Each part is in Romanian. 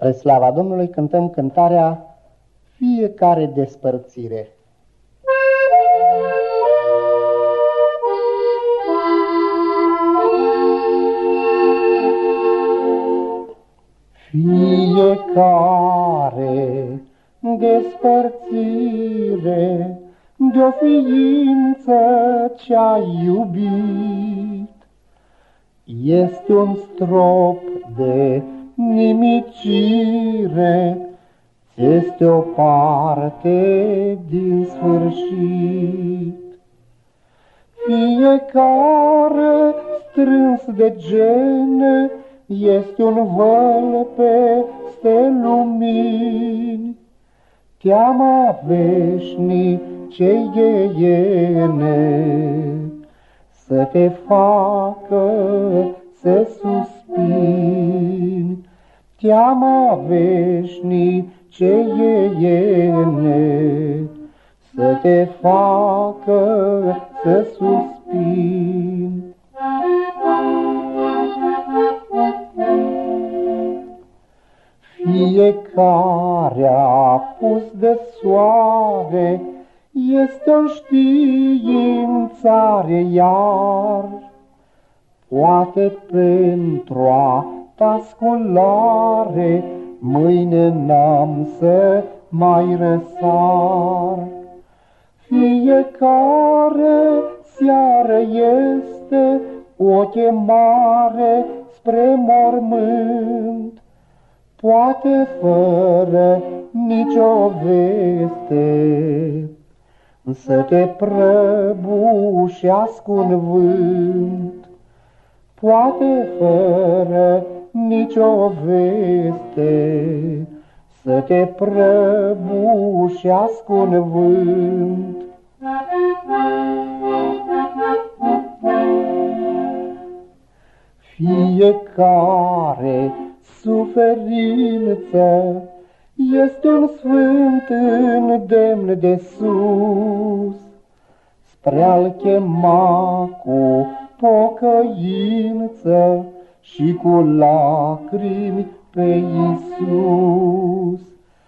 Spre slava Domnului cântăm cântarea Fiecare despărțire. Fiecare despărțire de-o ființă ce-ai iubit este un strop de nimicire, este o parte din sfârșit. Fiecare strâns de gene este un văl peste lumini, teama veșnicei ghiene să te facă să suspini. Teama veșnicei ghiene să te facă să suspini. Fiecare apus de soare este o științare, iar poate pentru a ta sculare mâine n-am să mai răsar. Fiecare seară este o chemare spre mormânt, poate fără nicio veste să te prăbușească un vânt. Poate fără nicio veste să te prăbușească un vânt. Fiecare suferință este un sfânt îndemn de sus spre a-L chema cu pocăință și cu lacrimi pe Iisus.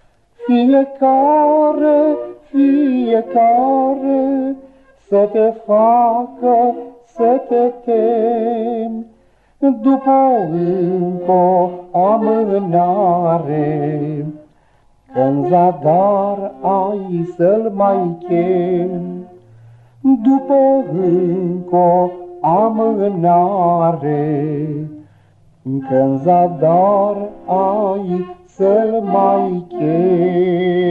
Fiecare să te facă să te temi după încă o amânare, că-n zadar ai să-L mai chemi. După încă o amânare, că-n zadar ai să-L mai chemi.